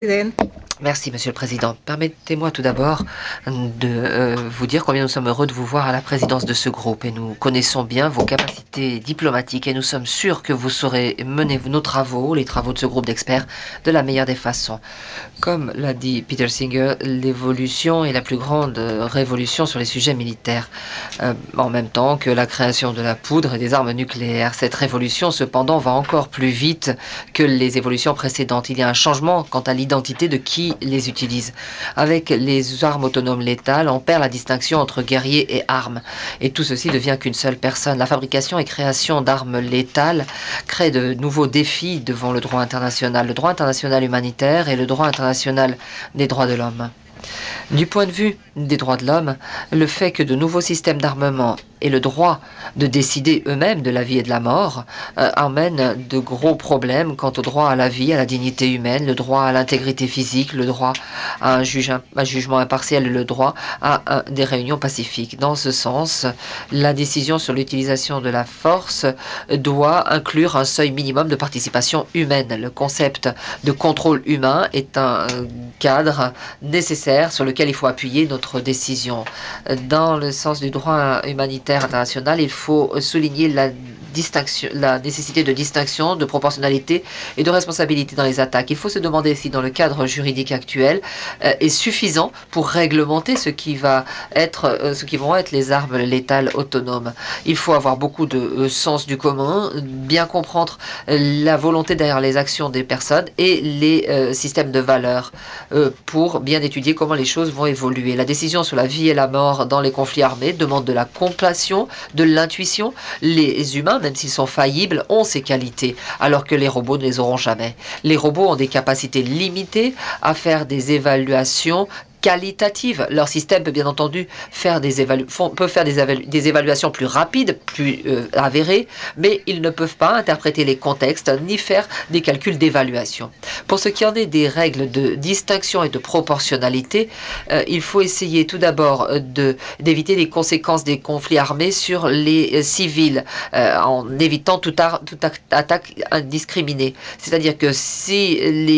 Merci, Monsieur le Président. Permettez-moi tout d'abord de vous dire combien nous sommes heureux de vous voir à la présidence de ce groupe et nous connaissons bien vos capacités diplomatiques et nous sommes sûrs que vous saurez mener nos travaux, les travaux de ce groupe d'experts, de la meilleure des façons. Comme l'a dit Peter Singer, l'évolution est la plus grande révolution sur les sujets militaires, en même temps que la création de la poudre et des armes nucléaires. Cette révolution, cependant, va encore plus vite que les évolutions précédentes. Il y a un changement quant à l'identité de qui les utilise. Avec les armes autonomes létales, on perd la distinction entre guerrier et arme. Et tout ceci devient qu'une seule personne. La fabrication et création d'armes létales crée de nouveaux défis devant le droit international humanitaire et le droit international des droits de l'homme. Du point de vue des droits de l'homme, le fait que de nouveaux systèmes d'armement et le droit de décider eux-mêmes de la vie et de la mort emmènent de gros problèmes quant au droit à la vie, à la dignité humaine, le droit à l'intégrité physique, le droit à un jugement impartial et le droit à des réunions pacifiques. Dans ce sens, la décision sur l'utilisation de la force doit inclure un seuil minimum de participation humaine. Le concept de contrôle humain est un cadre nécessaire sur lequel il faut appuyer notre décision. Dans le sens du droit humanitaire international, il faut souligner la nécessité de distinction, de proportionnalité et de responsabilité dans les attaques. Il faut se demander si dans le cadre juridique actuel est suffisant pour réglementer ce qui vont être les armes létales autonomes. Il faut avoir beaucoup de sens du commun, bien comprendre la volonté derrière les actions des personnes et les systèmes de valeurs pour bien étudier comment les choses vont évoluer. La décision sur la vie et la mort dans les conflits armés demande de la compassion, de l'intuition. Les humains, même s'ils sont faillibles, ont ces qualités, alors que les robots ne les auront jamais. Les robots ont des capacités limitées à faire des évaluations qualitatives. Leur système peut bien entendu faire des évaluations plus rapides, plus avérées, mais ils ne peuvent pas interpréter les contextes ni faire des calculs d'évaluation. Pour ce qui en est des règles de distinction et de proportionnalité, il faut essayer tout d'abord d'éviter les conséquences des conflits armés sur les civils en évitant toute attaque indiscriminée. C'est-à-dire que si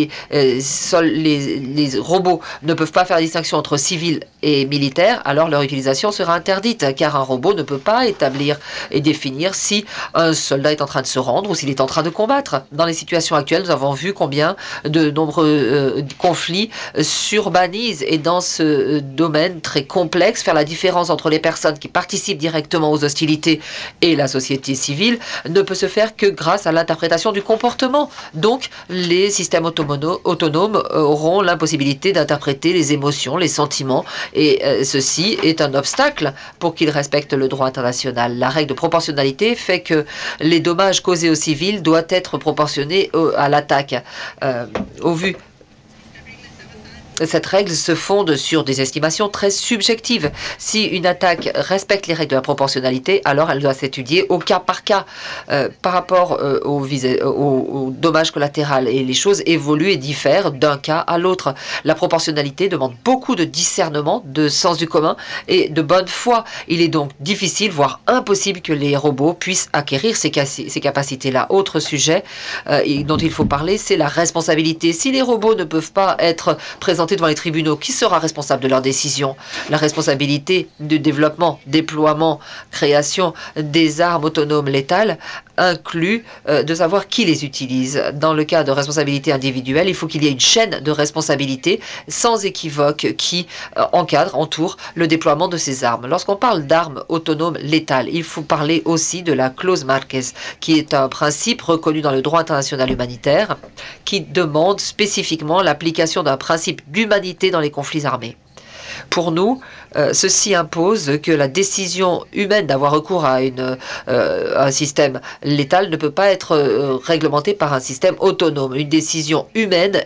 les robots ne peuvent pas faire la distinction entre civils et militaires, alors leur utilisation sera interdite, car un robot ne peut pas établir et définir si un soldat est en train de se rendre ou s'il est en train de combattre. Dans les situations actuelles, nous avons vu combien de nombreux conflits s'urbanisent et dans ce domaine très complexe, faire la différence entre les personnes qui participent directement aux hostilités et la société civile ne peut se faire que grâce à l'interprétation du comportement. Donc, les systèmes autonomes auront l'impossibilité d'interpréter les émotions, les sentiments, et ceci est un obstacle pour qu'ils respectent le droit international. La règle de proportionnalité fait que les dommages causés aux civils doivent être proportionnés à l'attaque. Au vu Cette règle se fonde sur des estimations très subjectives. Si une attaque respecte les règles de la proportionnalité, alors elle doit s'étudier au cas par cas par rapport au dommage collatéral. Et les choses évoluent et diffèrent d'un cas à l'autre. La proportionnalité demande beaucoup de discernement, de sens du commun et de bonne foi. Il est donc difficile, voire impossible, que les robots puissent acquérir ces capacités-là. Autre sujet dont il faut parler, c'est la responsabilité. Si les robots ne peuvent pas être présentés devant les tribunaux, qui sera responsable de leurs décisions? La responsabilité du développement, déploiement, création des armes autonomes létales inclut de savoir qui les utilise. Dans le cas de responsabilité individuelle, il faut qu'il y ait une chaîne de responsabilité sans équivoque qui entoure le déploiement de ces armes. Lorsqu'on parle d'armes autonomes létales, il faut parler aussi de la clause Marquez, qui est un principe reconnu dans le droit international humanitaire, qui demande spécifiquement l'application d'un principe d'humanité dans les conflits armés. Pour nous, ceci impose que la décision humaine d'avoir recours à un système létal ne peut pas être réglementée par un système autonome. Une décision humaine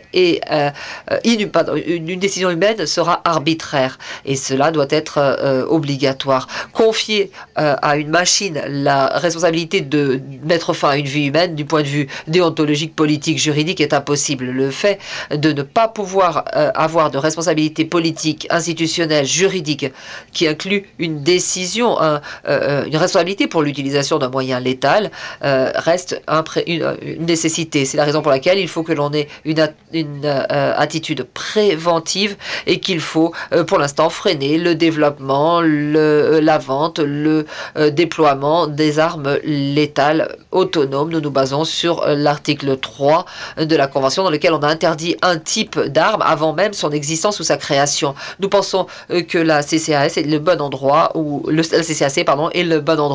une décision humaine sera arbitraire et cela doit être obligatoire. Confier à une machine la responsabilité de mettre fin à une vie humaine du point de vue déontologique, politique, juridique est impossible. Le fait de ne pas pouvoir avoir de responsabilité politique, institutionnelle, institutionnelle, juridique, qui inclut une décision, une responsabilité pour l'utilisation d'un moyen létal, reste une nécessité. C'est la raison pour laquelle il faut que l'on ait une attitude préventive et qu'il faut pour l'instant freiner le développement, la vente, le déploiement des armes létales autonomes. Nous nous basons sur l'article 3 de la Convention dans lequel on a interdit un type d'arme avant même son existence ou sa création. Nous pensons que la CCAS est le bon endroit, ou la CCAC, pardon, est le bon endroit